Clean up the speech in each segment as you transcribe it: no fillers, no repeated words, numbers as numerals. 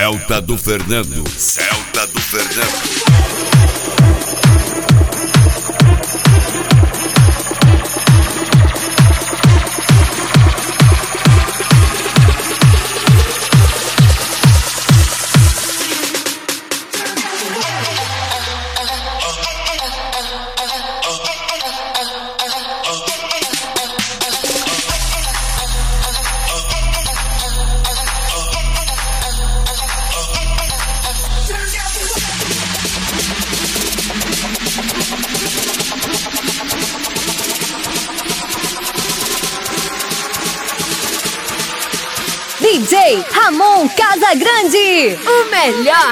Celta do Fernando. Celta do Fernando. DJ Ramon Casagrande, o melhor.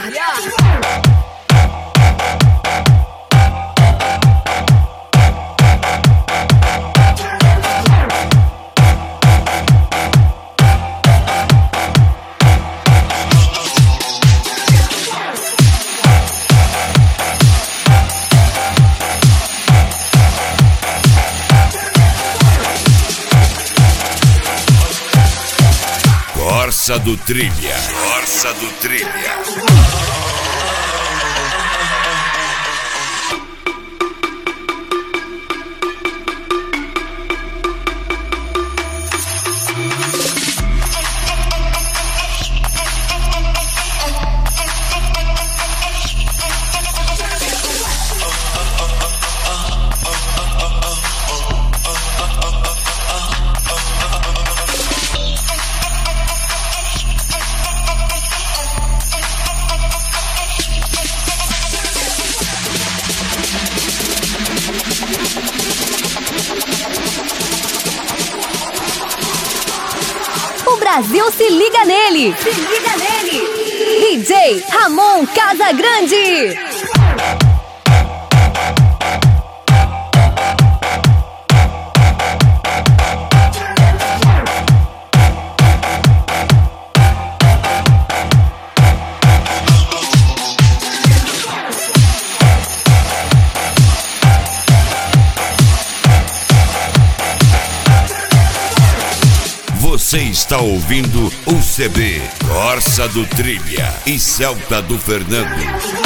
Corsa do Trilha. Corsa do Trilha. O Brasil se liga nele. Se liga nele. DJ Ramon Casagrande. Você está ouvindo o CB Corsa do Trilha e Celta do Fernando.